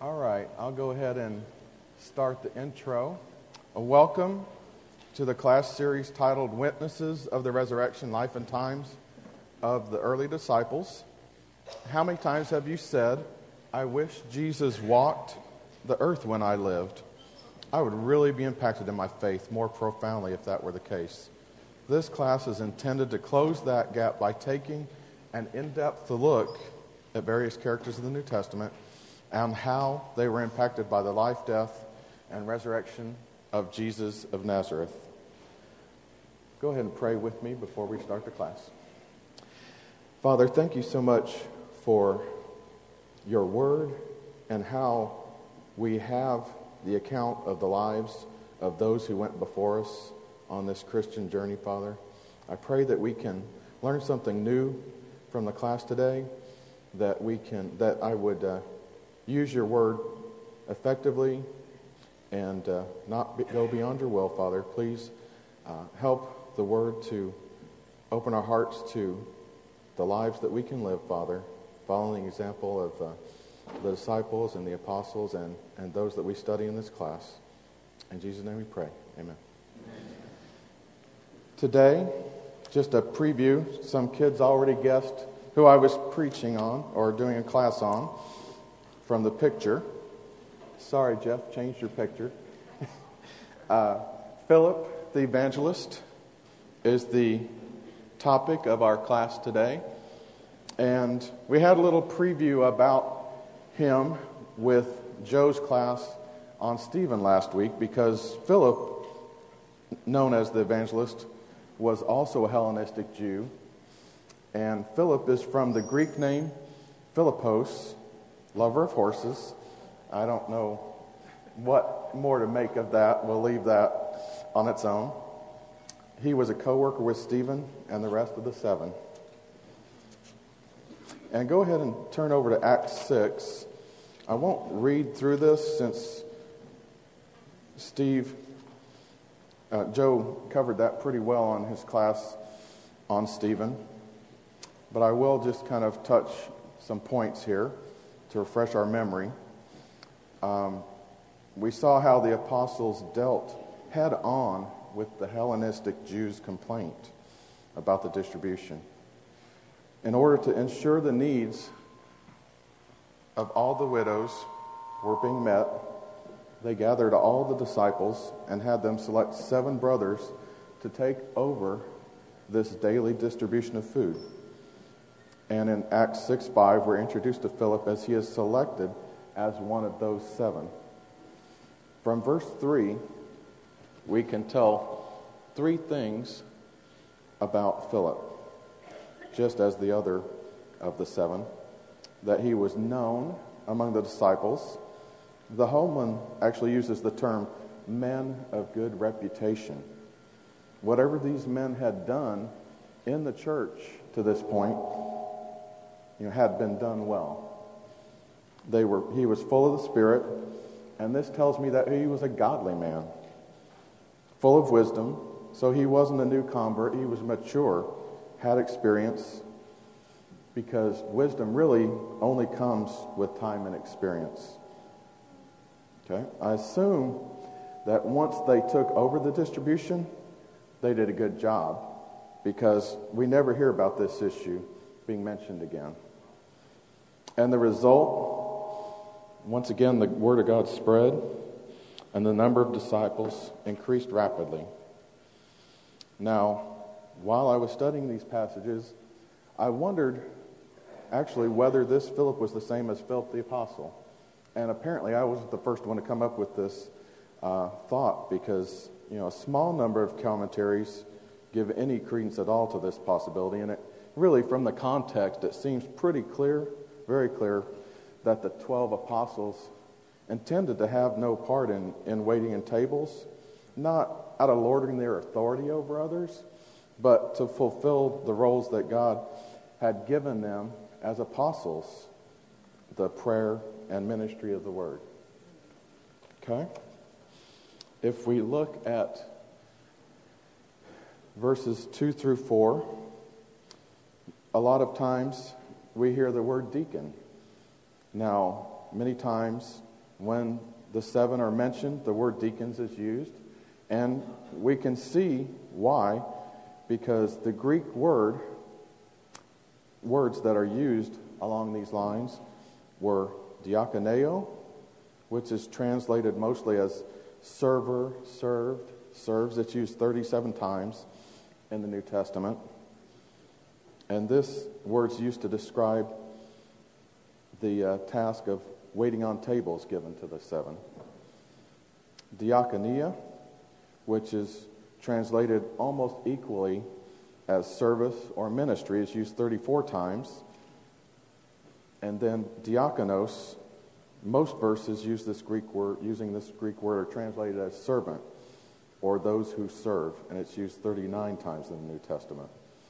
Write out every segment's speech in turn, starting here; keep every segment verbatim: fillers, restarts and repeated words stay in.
All right, I'll go ahead and start the intro. A welcome to the class series titled Witnesses of the Resurrection, Life and Times of the Early Disciples. How many times have you said, I wish Jesus walked the earth when I lived? I would really be impacted in my faith more profoundly if that were the case. This class is intended to close that gap by taking an in-depth look at various characters of the New Testament and how they were impacted by the life, death, and resurrection of Jesus of Nazareth. Go ahead and pray with me before we start the class. Father, thank you so much for your word and how we have the account of the lives of those who went before us on this Christian journey, Father. I pray that we can learn something new from the class today, that we can, that I would uh, use your word effectively and uh, not be, go beyond your will, Father. Please uh, help the word to open our hearts to the lives that we can live, Father, following the example of uh, the disciples and the apostles and, and those that we study in this class. In Jesus' name we pray. Amen. Amen. Today, just a preview. Some kids already guessed who I was preaching on or doing a class on from the picture. Sorry, Jeff, changed your picture. uh, Philip, the evangelist, is the topic of our class today. And we had a little preview about him with Joe's class on Stephen last week because Philip, known as the evangelist, was also a Hellenistic Jew. And Philip is from the Greek name Philippos, lover of horses. I don't know what more to make of that. We'll leave that on its own. He was a co-worker with Stephen and the rest of the seven. And go ahead and turn over to Acts six. I won't read through this since Steve, uh, Joe covered that pretty well on his class on Stephen. But I will just kind of touch some points here to refresh our memory. Um, we saw how the apostles dealt head on with the Hellenistic Jews' complaint about the distribution. In order to ensure the needs of all the widows were being met, they gathered all the disciples and had them select seven brothers to take over this daily distribution of food. And in Acts six five, we're introduced to Philip as he is selected as one of those seven. From verse three, we can tell three things about Philip, just as the other of the seven. That he was known among the disciples. The Holman actually uses the term men of good reputation. Whatever these men had done in the church to this point, you know, had been done well. They were. He was full of the Spirit, and this tells me that he was a godly man, full of wisdom. So he wasn't a new convert. He was mature, had experience, because wisdom really only comes with time and experience. Okay? I assume that once they took over the distribution, they did a good job, because we never hear about this issue being mentioned again. And the result, once again, the word of God spread, and the number of disciples increased rapidly. Now, while I was studying these passages, I wondered actually whether this Philip was the same as Philip the Apostle. And apparently I wasn't the first one to come up with this uh, thought, because you know a small number of commentaries give any credence at all to this possibility. And it really, from the context, it seems pretty clear, very clear, that the twelve apostles intended to have no part in, in waiting in tables, not out of lording their authority over others, but to fulfill the roles that God had given them as apostles, the prayer and ministry of the word. Okay? If we look at verses two through four, a lot of times we hear the word deacon. Now, many times when the seven are mentioned, the word deacons is used. And we can see why, because the Greek word, words that are used along these lines were diakoneo, which is translated mostly as server, served, serves. It's used thirty-seven times in the New Testament. And this word's used to describe the uh, task of waiting on tables given to the seven. Diakonia, which is translated almost equally as service or ministry, is used thirty-four times. And then diakonos, most verses use this Greek word, using this Greek word are translated as servant or those who serve, and it's used thirty-nine times in the New Testament.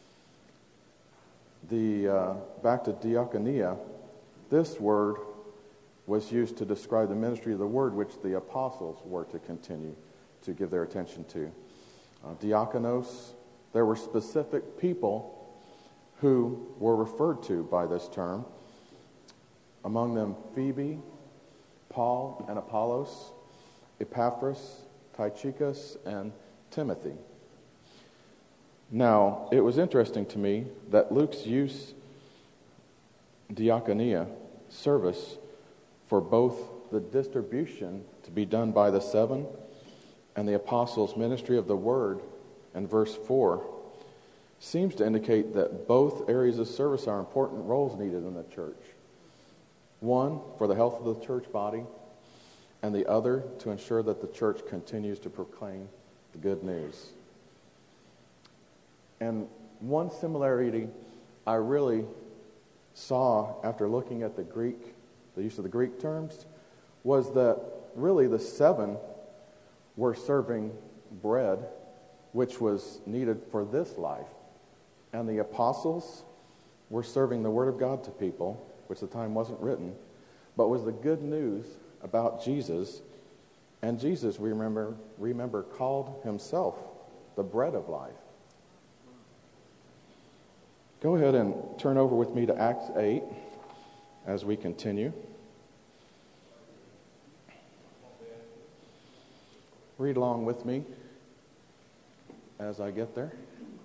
The uh, back to diakonia, this word was used to describe the ministry of the word, which the apostles were to continue to give their attention to. Uh, diakonos, there were specific people who were referred to by this term. Among them, Phoebe, Paul, and Apollos, Epaphras, Tychicus, and Timothy. Now, it was interesting to me that Luke's use diakonia, service, for both the distribution to be done by the seven and the apostles' ministry of the word in verse four seems to indicate that both areas of service are important roles needed in the church. One, for the health of the church body, and the other, to ensure that the church continues to proclaim the good news. And one similarity I really saw after looking at the Greek, the use of the Greek terms, was that really the seven were serving bread, which was needed for this life. And the apostles were serving the word of God to people, which at the time wasn't written, but was the good news about Jesus. And Jesus, we remember, remember called himself the bread of life. Go ahead and turn over with me to Acts eight as we continue. Read along with me as I get there.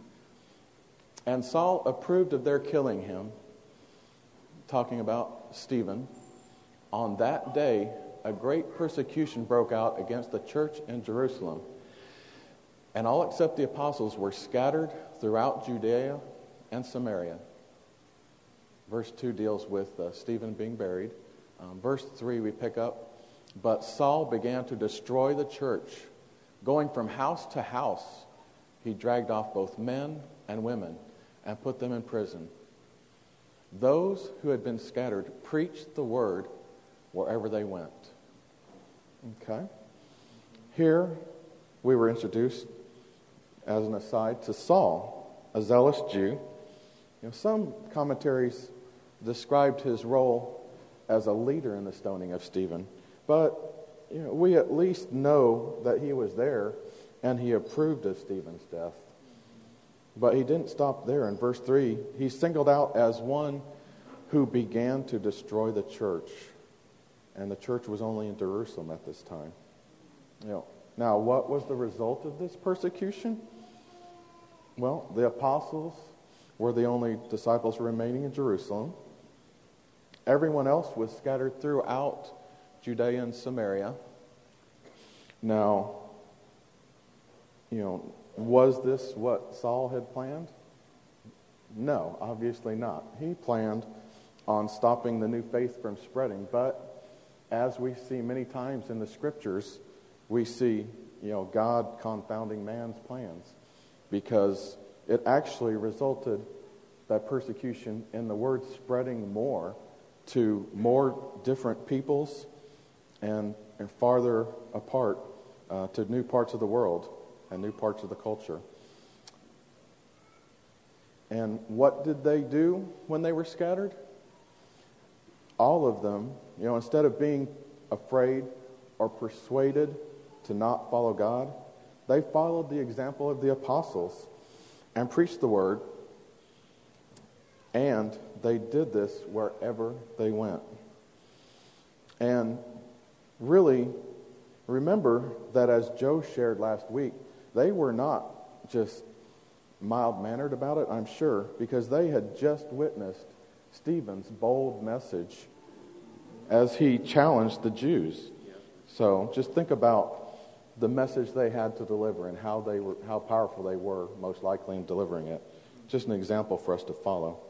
And Saul approved of their killing him, talking about Stephen. On that day, a great persecution broke out against the church in Jerusalem. And all except the apostles were scattered throughout Judea and Samaria. Verse two deals with uh, Stephen being buried. Um, verse three we pick up, but Saul began to destroy the church. Going from house to house, he dragged off both men and women and put them in prison. Those who had been scattered preached the word wherever they went. Okay. Here we were introduced, as an aside, to Saul, a zealous Jew. You know, some commentaries described his role as a leader in the stoning of Stephen, but you know, we at least know that he was there and he approved of Stephen's death. But he didn't stop there. In verse three, he's singled out as one who began to destroy the church. And the church was only in Jerusalem at this time. You know, now, what was the result of this persecution? Well, the apostles were the only disciples remaining in Jerusalem. Everyone else was scattered throughout Judea and Samaria. Now, you know, was this what Saul had planned? No, obviously not. He planned on stopping the new faith from spreading, but as we see many times in the scriptures, we see, you know, God confounding man's plans, because it actually resulted, that persecution, in the word spreading more to more different peoples and, and farther apart uh, to new parts of the world and new parts of the culture. And what did they do when they were scattered? All of them, you know, instead of being afraid or persuaded to not follow God, they followed the example of the apostles and preached the word, and they did this wherever they went. And really, remember that as Joe shared last week, they were not just mild-mannered about it, I'm sure, because they had just witnessed Stephen's bold message as he challenged the Jews. So just think about the message they had to deliver and how they were, how powerful they were, most likely in delivering it. Just an example for us to follow.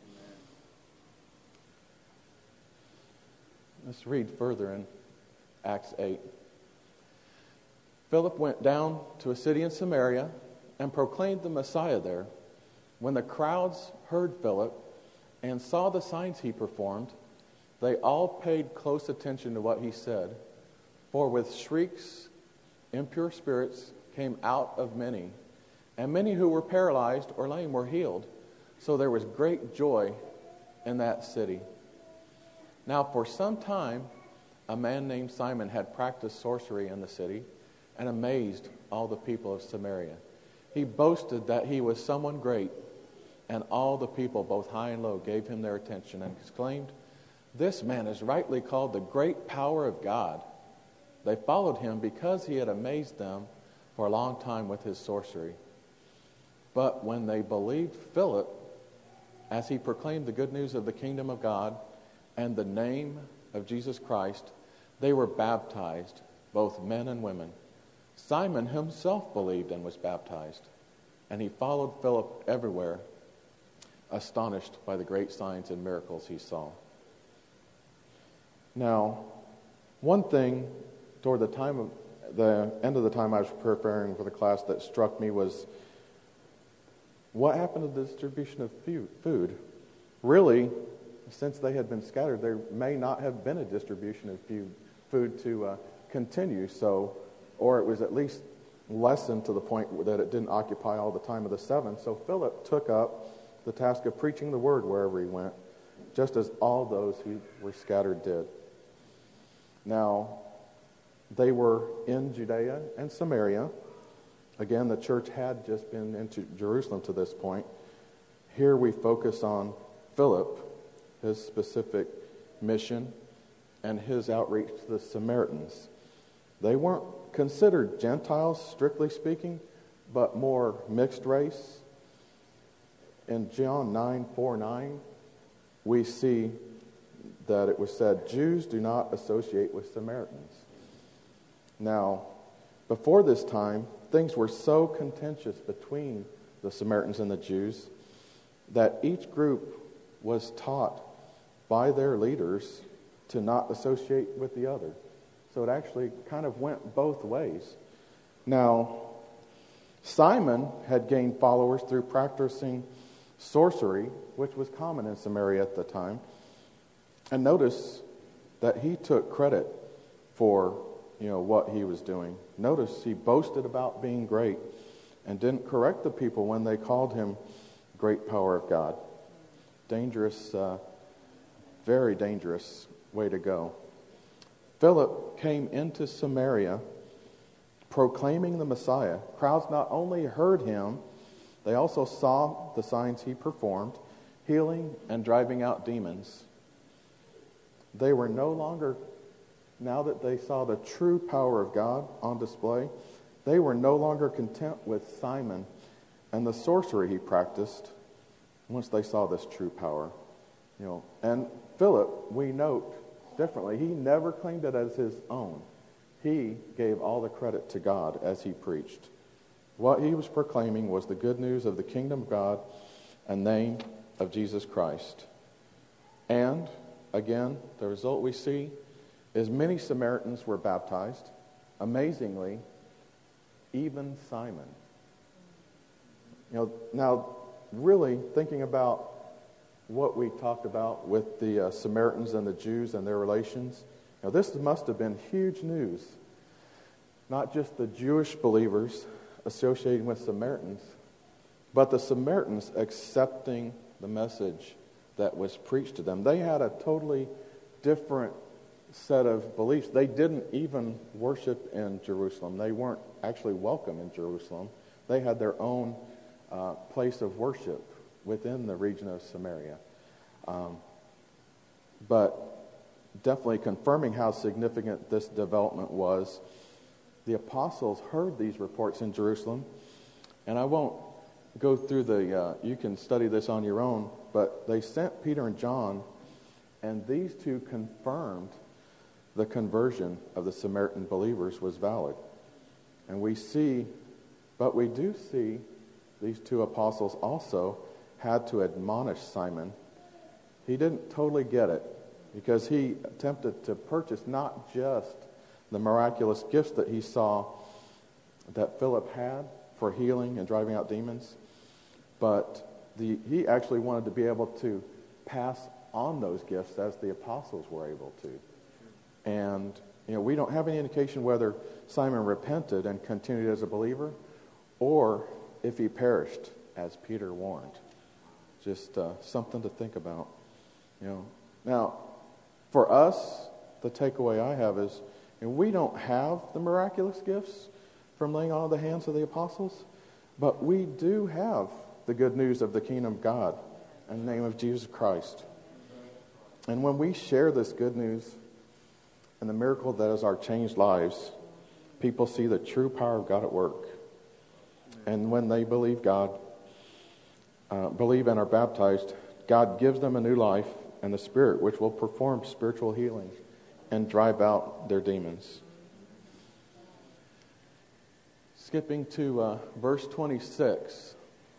Let's read further in Acts eight. Philip went down to a city in Samaria and proclaimed the Messiah there. When the crowds heard Philip and saw the signs he performed, they all paid close attention to what he said. For with shrieks, impure spirits came out of many, and many who were paralyzed or lame were healed. So there was great joy in that city. Now for some time, a man named Simon had practiced sorcery in the city and amazed all the people of Samaria. He boasted that he was someone great, and all the people, both high and low, gave him their attention and exclaimed, "This man is rightly called the great power of God." They followed him because he had amazed them for a long time with his sorcery. But when they believed Philip, as he proclaimed the good news of the kingdom of God and the name of Jesus Christ, they were baptized, both men and women. Simon himself believed and was baptized, and he followed Philip everywhere, astonished by the great signs and miracles he saw. Now, one thing toward the time of the end of the time I was preparing for the class that struck me was what happened to the distribution of food. Really, since they had been scattered, there may not have been a distribution of food to uh, continue. So, or it was at least lessened to the point that it didn't occupy all the time of the seven. So Philip took up the task of preaching the word wherever he went, just as all those who were scattered did. Now, they were in Judea and Samaria. Again, the church had just been into Jerusalem to this point. Here we focus on Philip, his specific mission, and his outreach to the Samaritans. They weren't considered Gentiles, strictly speaking, but more mixed race. In John nine, four, nine, we see that it was said, Jews do not associate with Samaritans. Now, before this time, things were so contentious between the Samaritans and the Jews that each group was taught by their leaders to not associate with the other. So it actually kind of went both ways. Now, Simon had gained followers through practicing sorcery, which was common in Samaria at the time. And notice that he took credit for, you know, what he was doing. Notice he boasted about being great and didn't correct the people when they called him great power of God. Dangerous, uh, very dangerous way to go. Philip came into Samaria proclaiming the Messiah. Crowds not only heard him, they also saw the signs he performed, healing and driving out demons. They were no longer, now that they saw the true power of God on display, they were no longer content with Simon and the sorcery he practiced once they saw this true power. You know, and Philip, we note differently, he never claimed it as his own. He gave all the credit to God as he preached. What he was proclaiming was the good news of the kingdom of God and name of Jesus Christ. And, again, the result we see is many Samaritans were baptized. Amazingly, even Simon. You know, now, really thinking about what we talked about with the uh, Samaritans and the Jews and their relations, you know, this must have been huge news. Not just the Jewish believers associating with Samaritans, but the Samaritans accepting the message that was preached to them. They had a totally different set of beliefs. They didn't even worship in Jerusalem. They weren't actually welcome in Jerusalem. They had their own uh, place of worship within the region of Samaria. Um, but definitely confirming how significant this development was, the apostles heard these reports in Jerusalem, and I won't go through the, uh, you can study this on your own, but they sent Peter and John, and these two confirmed the conversion of the Samaritan believers was valid. And we see, but we do see these two apostles also had to admonish Simon. He didn't totally get it because he attempted to purchase not just the miraculous gifts that he saw that Philip had for healing and driving out demons, but the, he actually wanted to be able to pass on those gifts as the apostles were able to. And you know, we don't have any indication whether Simon repented and continued as a believer, or if he perished, as Peter warned. Just uh, something to think about. You know, now for us, the takeaway I have is, you know, we don't have the miraculous gifts from laying on the hands of the apostles, but we do have the good news of the kingdom of God in the name of Jesus Christ. And when we share this good news and the miracle that is our changed lives, people see the true power of God at work. And when they believe God, uh, believe and are baptized, God gives them a new life and the Spirit, which will perform spiritual healing and drive out their demons. Skipping to uh, verse twenty-six.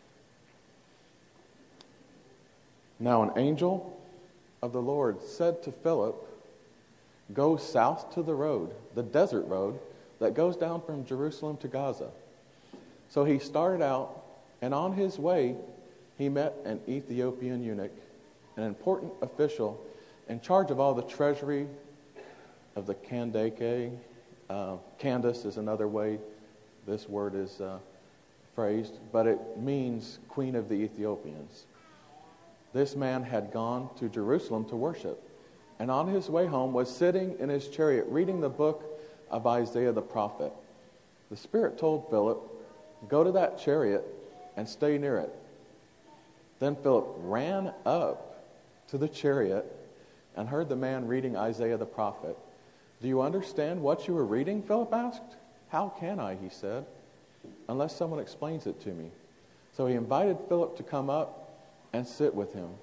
Now an angel of the Lord said to Philip, "Go south to the road, the desert road, that goes down from Jerusalem to Gaza." So he started out, and on his way, he met an Ethiopian eunuch, an important official in charge of all the treasury of the Kandake. Uh, Candace is another way this word is uh, phrased, but it means Queen of the Ethiopians. This man had gone to Jerusalem to worship, and on his way home was sitting in his chariot reading the book of Isaiah the prophet. The Spirit told Philip, "Go to that chariot and stay near it." Then Philip ran up to the chariot and heard the man reading Isaiah the prophet. "Do you understand what you were reading?" Philip asked. "How can I," he said, "unless someone explains it to me?" So he invited Philip to come up and sit with him.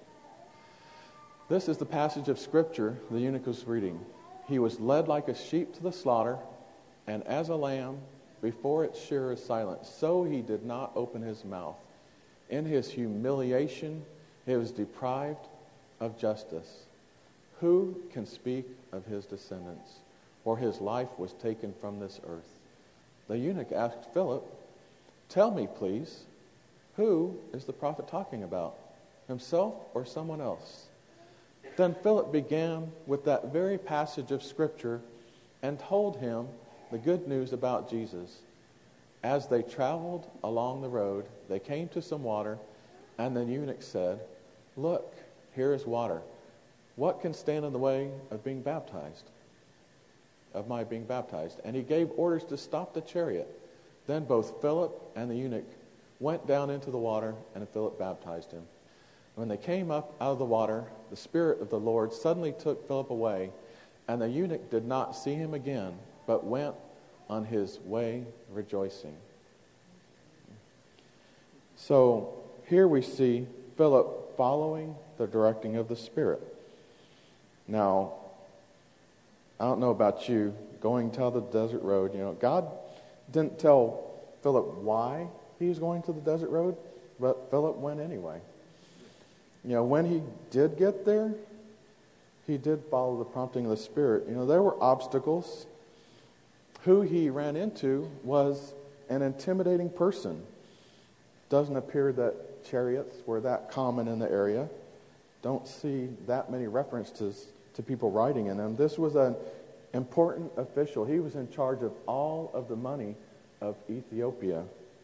This is the passage of Scripture the eunuch was reading. "He was led like a sheep to the slaughter, and as a lamb before its shearer is silent, so he did not open his mouth. In his humiliation, he was deprived of justice. Who can speak of his descendants? For his life was taken from this earth." The eunuch asked Philip, "Tell me, please, who is the prophet talking about, himself or someone else?" Then Philip began with that very passage of Scripture and told him the good news about Jesus. As they traveled along the road, they came to some water, and the eunuch said, "Look, here is water. What can stand in the way of being baptized, of my being baptized?" And he gave orders to stop the chariot. Then both Philip and the eunuch went down into the water, and Philip baptized him. When they came up out of the water, the Spirit of the Lord suddenly took Philip away, and the eunuch did not see him again, but went on his way rejoicing. So here we see Philip following the directing of the Spirit. Now, I don't know about you, going to the desert road, you know, God didn't tell Philip why he was going to the desert road, but Philip went anyway. You know, when he did get there, he did follow the prompting of the Spirit. You know, there were obstacles. Who he ran into was an intimidating person. Doesn't appear that chariots were that common in the area. Don't see that many references to people riding in them. This was an important official. He was in charge of all of the money of Ethiopia.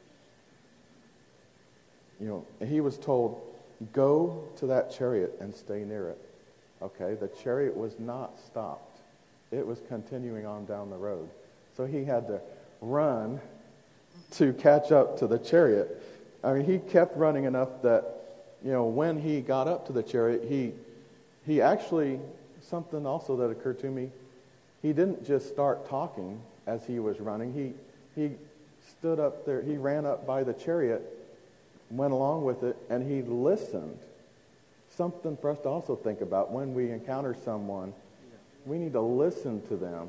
You know, he was told, "Go to that chariot and stay near it." Okay, the chariot was not stopped. It was continuing on down the road. So he had to run to catch up to the chariot. I mean, he kept running enough that, you know, when he got up to the chariot, he he actually something also that occurred to me. He didn't just start talking as he was running. He he stood up there. He ran up by the chariot, went along with it, and he listened. Something for us to also think about when we encounter someone. We need to listen to them.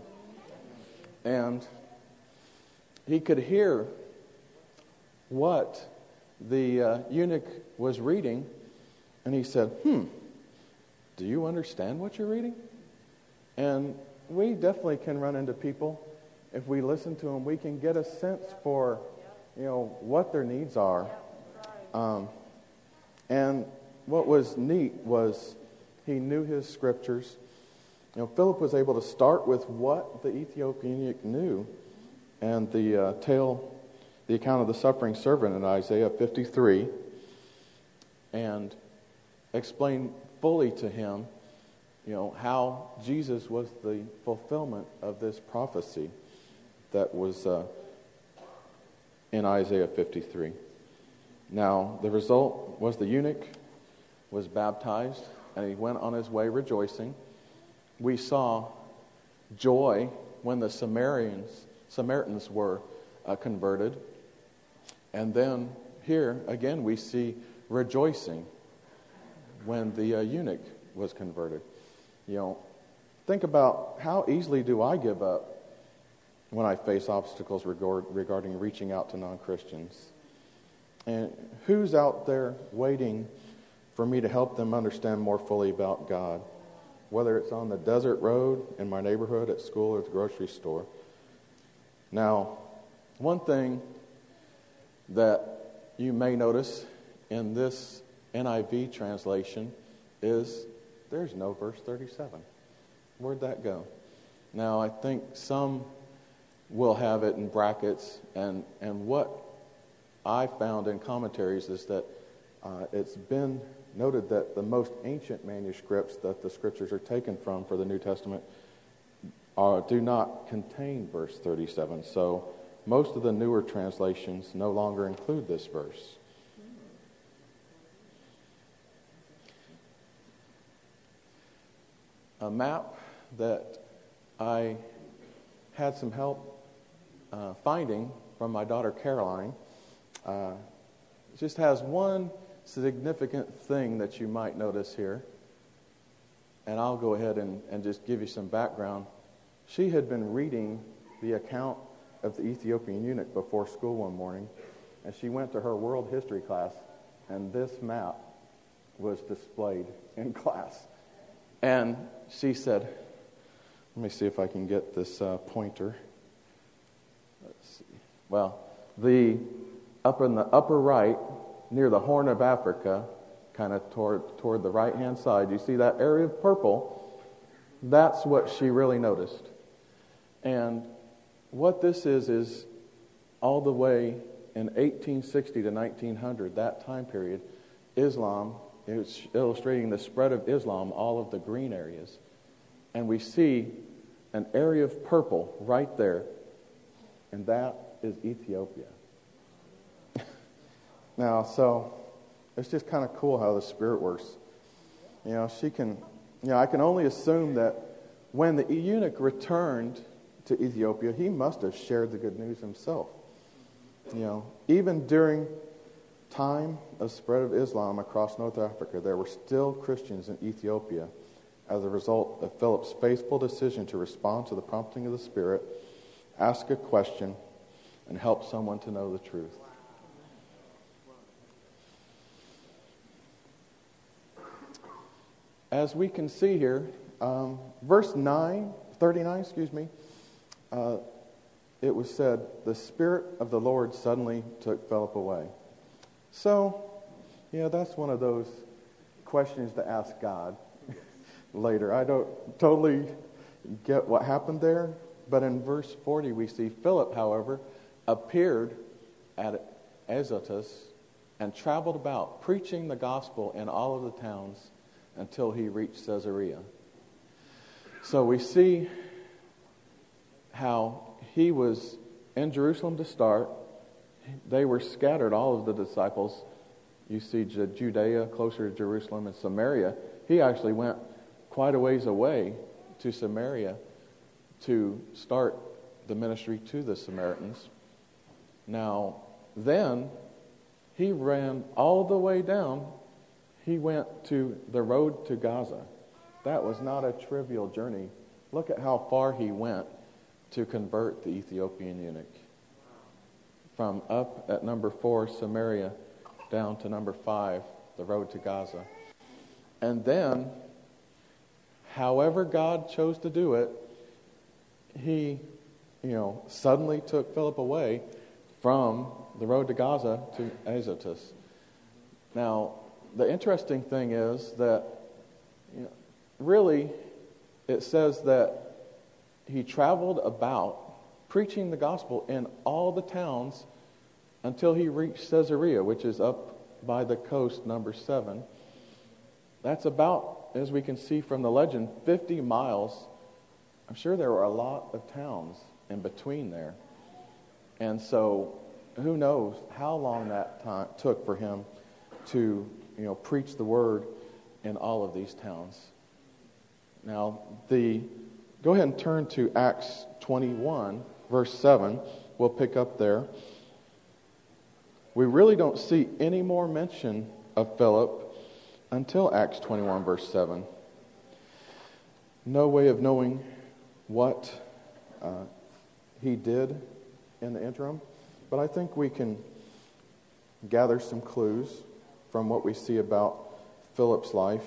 And he could hear what the uh, eunuch was reading, and he said, hmm, do you understand what you're reading? And we definitely can run into people. If we listen to them, we can get a sense for, you know, what their needs are. Um, and what was neat was he knew his scriptures. You know, Philip was able to start with what the Ethiopian eunuch knew, and the uh, tale, the account of the suffering servant in Isaiah fifty-three, and explain fully to him, you know, how Jesus was the fulfillment of this prophecy that was uh, in Isaiah fifty-three. Now, the result was the eunuch was baptized, and he went on his way rejoicing. We saw joy when the Samaritans, Samaritans were uh, converted. And then here, again, we see rejoicing when the uh, eunuch was converted. You know, think about how easily do I give up when I face obstacles regard, regarding reaching out to non-Christians. And who's out there waiting for me to help them understand more fully about God? Whether it's on the desert road, in my neighborhood, at school, or at the grocery store. Now, one thing that you may notice in this N I V translation is there's no verse thirty-seven. Where'd that go? Now, I think some will have it in brackets, and, and what I found in commentaries is that uh, it's been noted that the most ancient manuscripts that the scriptures are taken from for the New Testament are, do not contain verse thirty-seven. So most of the newer translations no longer include this verse. A map that I had some help uh, finding from my daughter Caroline uh, just has one significant thing that you might notice here. And I'll go ahead and, and just give you some background. She had been reading the account of the Ethiopian eunuch before school one morning, and she went to her world history class, and this map was displayed in class. And she said, let me see if I can get this uh, pointer. Let's see. Well, the up in the upper right, near the Horn of Africa, kind of toward toward the right-hand side, you see that area of purple? That's what she really noticed. And what this is, is all the way in eighteen sixty to nineteen hundred, that time period, Islam, it's illustrating the spread of Islam, all of the green areas. And we see an area of purple right there, and that is Ethiopia. Now, so it's just kind of cool how the Spirit works. You know, she can, you know, I can only assume that when the eunuch returned to Ethiopia, he must have shared the good news himself. You know, even during time of spread of Islam across North Africa, there were still Christians in Ethiopia as a result of Philip's faithful decision to respond to the prompting of the Spirit, ask a question, and help someone to know the truth. As we can see here, um, verse nine, thirty-nine, excuse me, uh, it was said, the Spirit of the Lord suddenly took Philip away. So, yeah, that's one of those questions to ask God later. I don't totally get what happened there, but in verse forty we see Philip, however, appeared at Azotus and traveled about, preaching the gospel in all of the towns until he reached Caesarea. So we see how he was in Jerusalem to start. They were scattered, all of the disciples. You see Judea closer to Jerusalem, and Samaria. He actually went quite a ways away to Samaria to start the ministry to the Samaritans. Now, then, he ran all the way down. He went to the road to Gaza. That was not a trivial journey. Look at how far he went to convert the Ethiopian eunuch. From up at number four, Samaria, down to number five, the road to Gaza. And then, however God chose to do it, he, you know, suddenly took Philip away from the road to Gaza to Azotus. Now, the interesting thing is that, you know, really, it says that he traveled about preaching the gospel in all the towns until he reached Caesarea, which is up by the coast, number seven. That's about, as we can see from the legend, fifty miles. I'm sure there were a lot of towns in between there. And so, who knows how long that time took for him to, you know, preach the word in all of these towns. Now, the go ahead and turn to Acts twenty-one, verse seven. We'll pick up there. We really don't see any more mention of Philip until Acts twenty-one, verse seven. No way of knowing what uh, he did in the interim, but I think we can gather some clues from what we see about Philip's life.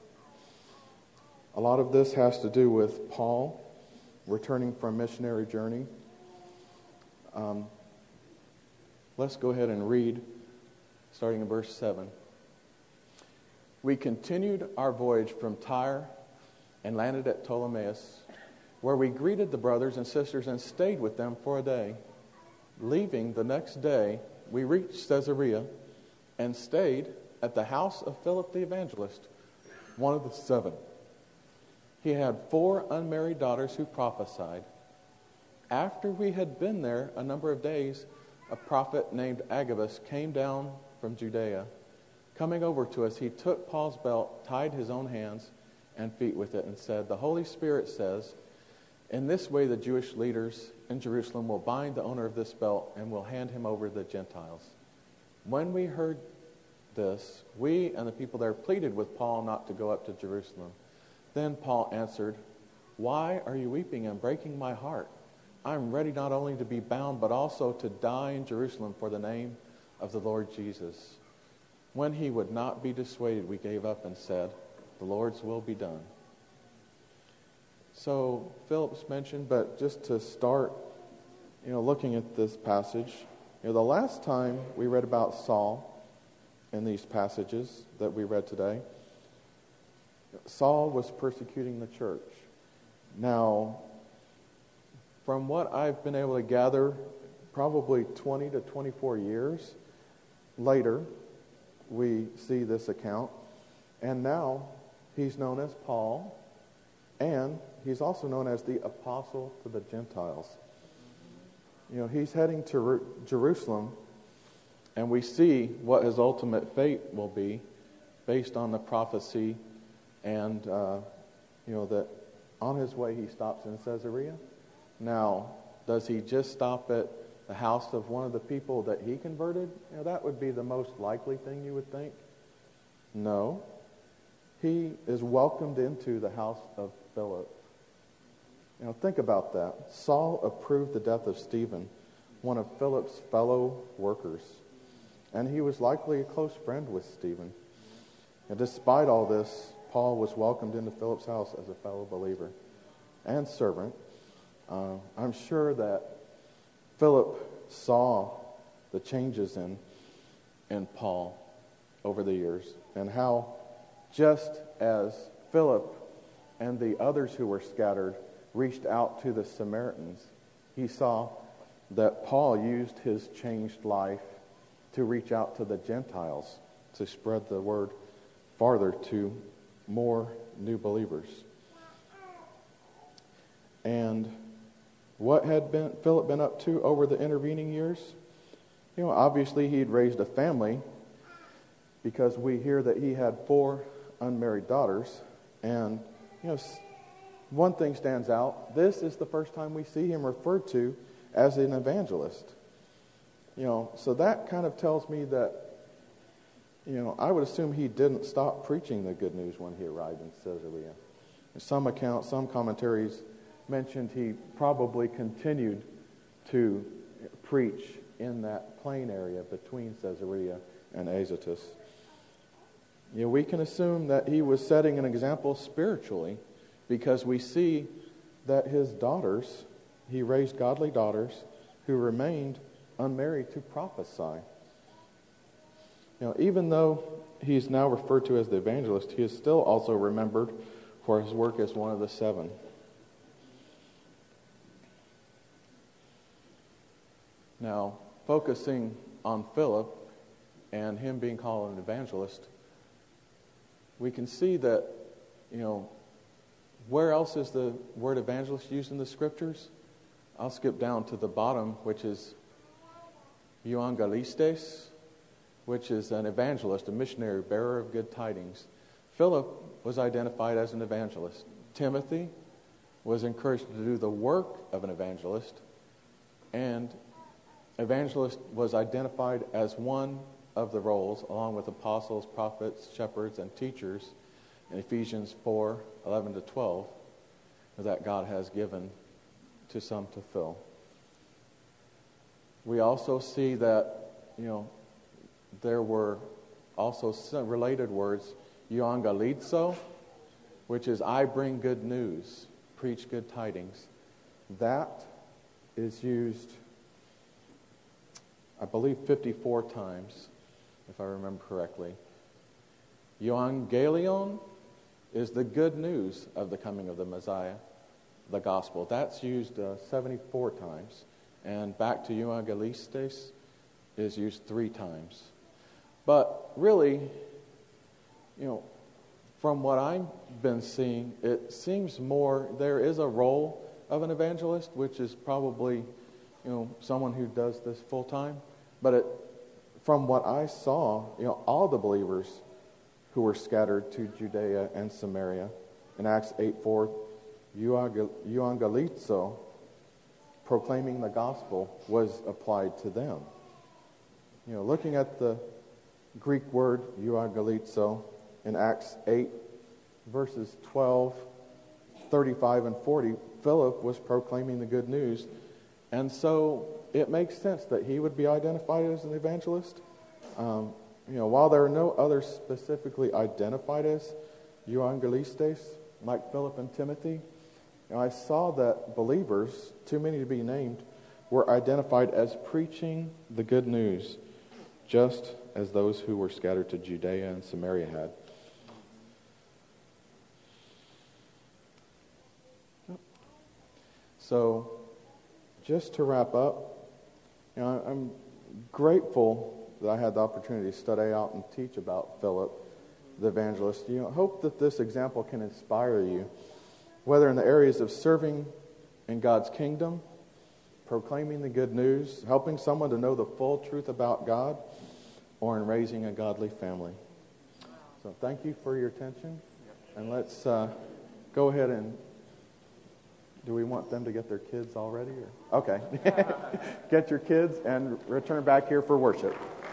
A lot of this has to do with Paul returning from missionary journey. Um, let's go ahead and read, starting in verse seven. We continued our voyage from Tyre and landed at Ptolemais, where we greeted the brothers and sisters and stayed with them for a day. Leaving the next day, we reached Caesarea and stayed at the house of Philip the evangelist, one of the seven. He had four unmarried daughters who prophesied. After we had been there a number of days, a prophet named Agabus came down from Judea. Coming over to us, he took Paul's belt, tied his own hands and feet with it, and said, "The Holy Spirit says, in this way the Jewish leaders in Jerusalem will bind the owner of this belt and will hand him over to the Gentiles." When we heard this, we and the people there pleaded with Paul not to go up to Jerusalem. Then Paul answered, "Why are you weeping and breaking my heart? I am ready not only to be bound, but also to die in Jerusalem for the name of the Lord Jesus." When he would not be dissuaded, we gave up and said, "The Lord's will be done." So Philip's mentioned, but just to start, you know, looking at this passage, you know, the last time we read about Saul in these passages that we read today, Saul was persecuting the church. Now, from what I've been able to gather, probably twenty to twenty-four years later, we see this account. And now he's known as Paul, and he's also known as the apostle to the Gentiles. You know, he's heading to Jerusalem, and we see what his ultimate fate will be based on the prophecy. And, uh, you know, that on his way he stops in Caesarea. Now, does he just stop at the house of one of the people that he converted? You know, that would be the most likely thing you would think. No. He is welcomed into the house of Philip. You know, think about that. Saul approved the death of Stephen, one of Philip's fellow workers. And he was likely a close friend with Stephen. And despite all this, Paul was welcomed into Philip's house as a fellow believer and servant. Uh, I'm sure that Philip saw the changes in, in Paul over the years, and how just as Philip and the others who were scattered reached out to the Samaritans, he saw that Paul used his changed life to reach out to the Gentiles, to spread the word farther to more new believers. And what had been Philip been up to over the intervening years? You know, obviously he had raised a family, because we hear that he had four unmarried daughters, and you know, one thing stands out. This is the first time we see him referred to as an evangelist. You know, so that kind of tells me that, you know, I would assume he didn't stop preaching the good news when he arrived in Caesarea. Some accounts, some commentaries mentioned he probably continued to preach in that plain area between Caesarea and Azotus. You know, we can assume that he was setting an example spiritually, because we see that his daughters, he raised godly daughters who remained unmarried to prophesy. You know, even though he's now referred to as the evangelist, he is still also remembered for his work as one of the seven. Now, focusing on Philip and him being called an evangelist, we can see that, you know, where else is the word evangelist used in the scriptures? I'll skip down to the bottom, which is euangelistes, which is an evangelist, a missionary, bearer of good tidings. Philip was identified as an evangelist. Timothy was encouraged to do the work of an evangelist, and evangelist was identified as one of the roles, along with apostles, prophets, shepherds, and teachers in Ephesians four, eleven to twelve, that God has given to some to fill. We also see that, you know, there were also some related words, euangelizo, which is I bring good news, preach good tidings. That is used, I believe, fifty-four times, if I remember correctly. Euangelion is the good news of the coming of the Messiah, the gospel. That's used uh, seventy-four times. And back to euangelistes is used three times. But really, you know, from what I've been seeing, it seems more there is a role of an evangelist, which is probably, you know, someone who does this full time. But it, from what I saw, you know, all the believers who were scattered to Judea and Samaria, in Acts eight four, euangelizo, proclaiming the gospel, was applied to them. You know, looking at the Greek word euangelizo in Acts eight, verses twelve, thirty-five, and forty, Philip was proclaiming the good news. And so it makes sense that he would be identified as an evangelist. Um, you know, while there are no others specifically identified as euangelistes, like Philip and Timothy, you know, I saw that believers, too many to be named, were identified as preaching the good news, just as those who were scattered to Judea and Samaria had. So, just to wrap up, you know, I'm grateful that I had the opportunity to study out and teach about Philip, the evangelist. You know, hope that this example can inspire you, whether in the areas of serving in God's kingdom, proclaiming the good news, helping someone to know the full truth about God, or in raising a godly family. So thank you for your attention, and let's uh, go ahead and, do we want them to get their kids already? Or? Okay. Get your kids and return back here for worship.